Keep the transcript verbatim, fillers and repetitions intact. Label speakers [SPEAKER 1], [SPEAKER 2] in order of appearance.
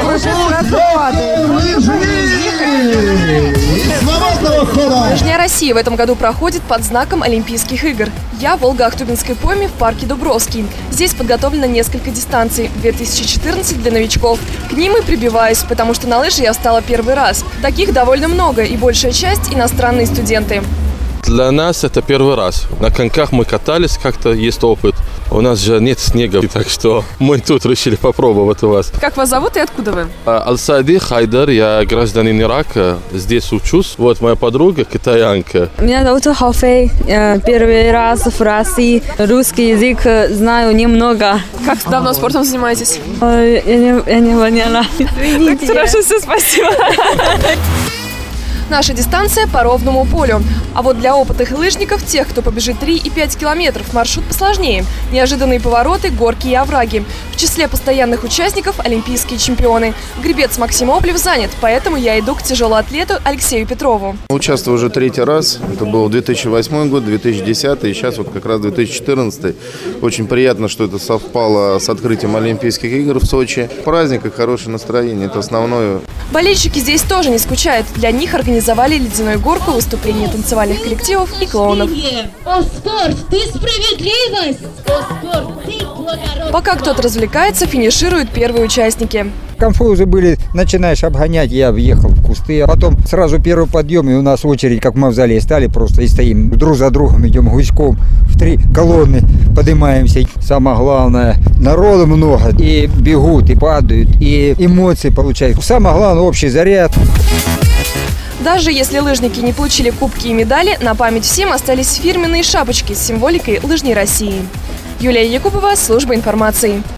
[SPEAKER 1] Лыжня России в этом году проходит под знаком Олимпийских игр. Я в Волго-Ахтубинской пойме в парке Дубровский. Здесь подготовлено несколько дистанций. две тысячи четырнадцать для новичков. К ним и прибиваюсь, потому что на лыжи я встала первый раз. Таких довольно много, и большая часть – иностранные студенты.
[SPEAKER 2] Для нас это первый раз. На коньках мы катались, как-то есть опыт. У нас же нет снега, так что мы тут решили попробовать у вас.
[SPEAKER 1] Как вас зовут и откуда вы?
[SPEAKER 2] Алсади Хайдар, я гражданин Ирака, здесь учусь. Вот моя подруга китаянка.
[SPEAKER 3] Меня зовут Хафей, я первый раз в России. Русский язык знаю немного.
[SPEAKER 1] Как давно спортом занимаетесь?
[SPEAKER 3] Я не, я не поняла.
[SPEAKER 1] Так хорошо, все, спасибо. Наша дистанция по ровному полю. А вот для опытных лыжников, тех, кто побежит три и пять километров, маршрут посложнее. Неожиданные повороты, горки и овраги. В числе постоянных участников олимпийские чемпионы. Гребец Максим Оплев занят, поэтому я иду к тяжелоатлету Алексею Петрову.
[SPEAKER 4] Участвую уже третий раз. Это был две тысячи восьмой год, две тысячи десятый и сейчас вот как раз две тысячи четырнадцатый. Очень приятно, что это совпало с открытием Олимпийских игр в Сочи. Праздник и хорошее настроение – это основное.
[SPEAKER 1] Болельщики здесь тоже не скучают. Для них организовали ледяную горку, выступления танцевальных коллективов и клоунов.
[SPEAKER 5] О, спорт, ты справедливость! О, спорт, ты благородство!
[SPEAKER 1] Пока кто-то развлекается, финишируют первые участники.
[SPEAKER 6] Конфы уже были, начинаешь обгонять, я въехал в кусты, а потом сразу первый подъем, и у нас очередь, как в мавзолее, стали просто и стоим друг за другом, идем гуськом, в три колонны поднимаемся. Самое главное, народу много, и бегут, и падают, и эмоции получают. Самое главное, общий заряд.
[SPEAKER 1] Даже если лыжники не получили кубки и медали, на память всем остались фирменные шапочки с символикой лыжни России. Юлия Якубова, служба информации.